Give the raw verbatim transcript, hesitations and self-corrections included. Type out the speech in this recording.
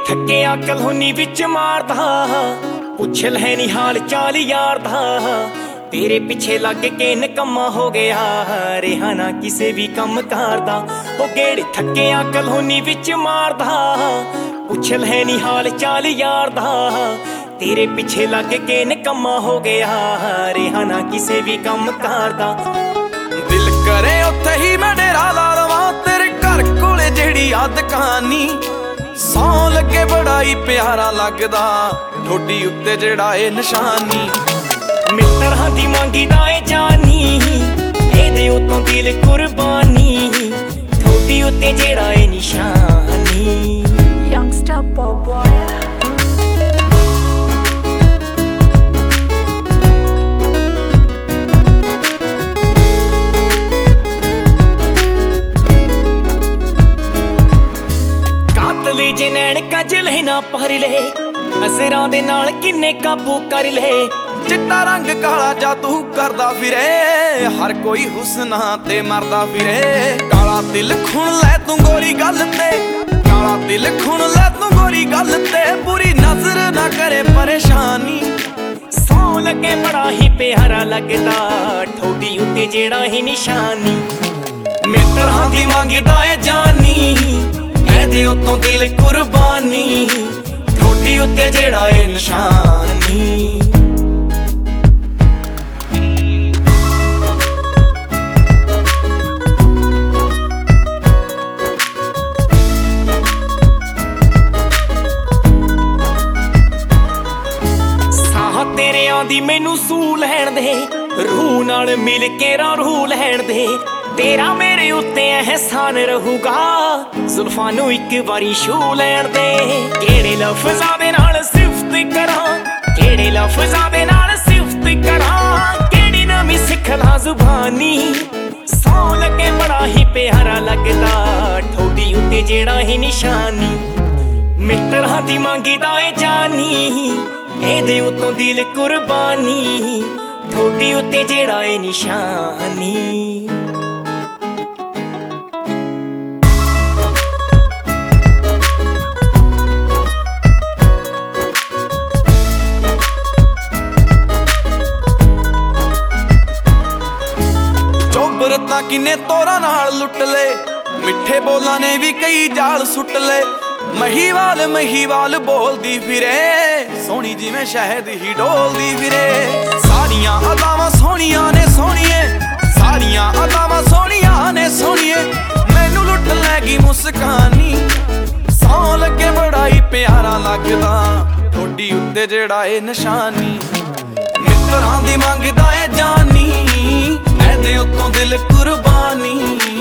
ਥੱਕਿਆ ਕਲੋਨੀ ਵਿੱਚ ਮਾਰਦਾ ਪੁੱਛ ਲੈ ਨੀ ਹਾਲ ਚਾਲ ਯਾਰ ਦਾ ਤੇਰੇ ਪਿੱਛੇ ਲੱਗ ਕੇ ਨਿਕੰਮਾ ਹੋ ਗਿਆ ਰਿਹਾ ਨਾ ਕਿਸੇ ਵੀ ਕੰਮ ਕਰਦਾ ਉਹ ਗੇੜ ਥੱਕਿਆ ਕਲੋਨੀ ਵਿੱਚ ਮਾਰਦਾ ਪੁੱਛ ਲੈ ਨੀ ਹਾਲ ਚਾਲ ਯਾਰ ਦਾ ਤੇਰੇ ਪਿੱਛੇ ਲੱਗ ਕੇ ਨਿਕੰਮਾ ਹੋ ਗਿਆ ਰਿਹਾ ਨਾ ਕਿਸੇ ਵੀ ਕੰਮ ਕਰਦਾ ਦਿਲ ਕਰੇ ਉੱਥੇ ਹੀ ਮੈਂ ਡੇਰਾ ਲਾ ਲਵਾਂ ਤੇਰੇ ਘਰ ਕੋਲੇ ਜਿਹੜੀ ਆ ਦੁਕਾਨੀ ਸੌਂ ਲੱਗੇ ਬੜਾ ਹੀ ਪਿਆਰਾ ਲੱਗਦਾ ਠੋਡੀ ਉੱਤੇ ਜਿਹੜਾ ਏ ਨਿਸ਼ਾਨੀ ਮਿੱਤਰਾਂ ਦੀ ਮੰਗੀਦਾ ਏ ਜਾਨੀ ਇਹਦੇ ਉਤੋਂ ਦਿਲ ਕੁਰਬਾਨੀ ਠੋਡੀ ਉੱਤੇ ਜਿਹੜਾ ਏ ਨਿਸ਼ਾਨੀ Youngster pop boy ਕਾਤਲੇ ਜਨੈਣ ਕਜਲੇ ਨਾ ਪਰ ਲੈ ਅਸਰਾਂ ਦੇ ਨਾਲ ਕਿੰਨੇ ਕਾਬੂ ਕਰ ਲੈ ਚਿੱਟਾ ਰੰਗ ਕਾਲਾ ਜਾਦੂ ਕਰਦਾ ਫਿਰੇ ਹਰ ਕੋਈ ਹੁਸਨਾ ਤੇ ਮਰਦਾ ਫਿਰੇ ਕਾਲਾ ਦਿਲ ਖੁਣ ਲੈ ਤੂੰ ਗੋਰੀ ਗੱਲ ਤੇ ਕਾਲਾ ਦਿਲ ਖੁਣ ਲੈ ਤੂੰ ਗੋਰੀ ਗੱਲ ਤੇ ਪੂਰੀ ਨਜ਼ਰ ਨਾ ਕਰੇ ਪਰੇਸ਼ਾਨੀ ਸੌਂ ਲੱਗੇ ਬੜਾ ਹੀ ਪਿਆਰਾ ਲੱਗਦਾ ਠੋਡੀ ਉੱਤੇ ਜਿਹੜਾ ਹੀ ਨਿਸ਼ਾਨੀ ਮਿੱਤਰਾਂ ਦੀ ਮੰਗਦਾ ਏ ਜਾਨੀ ਇਹਦੇ ਉਤੋਂ ਦਿਲ ਕੁਰਬਾਨੀ ਠੋਡੀ ਉੱਤੇ ਜਿਹੜਾ ਏ ਨਿਸ਼ਾਨੀ ਤੇਰਿਆਂ ਦੀ ਮੈਨੂੰ ਸੂ ਲੈਣ ਦੇ ਰੂਹ ਨਾਲ ਮਿਲ ਕੇ ਰਾਂ ਰੂਹ ਲੈਣ ਦੇ ਤੇਰਾ ਮੇਰੇ ਉੱਤੇ ਅਹਿਸਾਨ ਰਹੂਗਾ ਜ਼ੁਲਫਾਂ ਨੂੰ ਇੱਕ ਵਾਰੀ ਛੂ ਲੈਣ ਦੇ ਕਿਹੜੇ ਲਫ਼ਜ਼ਾਂ ਦੇ ਨਾਲ ਸਿਫਤ ਕਰਾਂ ਕਿਹੜੇ ਲਫ਼ਜ਼ਾਂ ਦੇ ਨਾਲ ਸਿਫਤ ਕਰਾਂ ਕਿਹੜੀ ਨਵੀਂ ਸਿੱਖ ਲਾਂ ਜ਼ੁਬਾਨੀ ਸੌਂ ਲੱਗੇ ਬੜਾ ਹੀ ਪਿਆਰਾ ਲੱਗਦਾ ਠੋਡੀ ਉੱਤੇ ਜਿਹੜਾ ਹੀ ਨਿਸ਼ਾਨੀ ਮਿੱਤਰਾਂ ਦੀ ਮੰਗਦਾ ਏ ਜਾਨੀ ਇਹਦੇ ਉਤੋਂ ਦਿਲ ਕੁਰਬਾਨੀ ਠੋਡੀ ਉੱਤੇ ਜਿਹੜਾ ਏ ਨਿਸ਼ਾਨੀ ਚੋਬਰ ਤਾਂ ਕਿੰਨੇ ਤੋਰਾਂ ਨਾਲ ਲੁੱਟ ਲੈ ਮਿੱਠੇ ਬੋਲਾਂ ਨੇ ਵੀ ਕਈ ਜਾਲ ਸੁੱਟ ਲੈ ਮਹੀਵਾਲ ਮਹੀਵਾਲ ਬੋਲਦੀ ਫਿਰੇ ਸੋਹਣੀ ਜਿਵੇਂ ਸ਼ਹਿਦ ਹੀ ਡੋਲਦੀ ਫਿਰੇ ਸਾਰੀਆਂ ਅਦਾਵਾਂ ਸੋਹਣੀਆਂ ਨੇ ਸੋਹਣੀਏ ਸਾਰੀਆਂ ਅਦਾਵਾਂ ਸੋਹਣੀਆਂ ਨੇ ਸੋਹਣੀਏ ਮੈਨੂੰ ਲੁੱਟ ਲੈ ਗਈ ਮੁਸਕਾਨੀ ਸੌਂ ਲੱਗੇ ਬੜਾ ਹੀ ਪਿਆਰਾ ਲੱਗਦਾ ਠੋਡੀ ਉੱਤੇ ਜਿਹੜਾ ਏ ਨਿਸ਼ਾਨੀ ਮਿੱਤਰਾਂ ਦੀ ਮੰਗਦਾ ਏ ਜਾਨੀ ਇਹਦੇ ਉੱਤੋਂ ਦਿਲ ਕੁਰਬਾਨੀ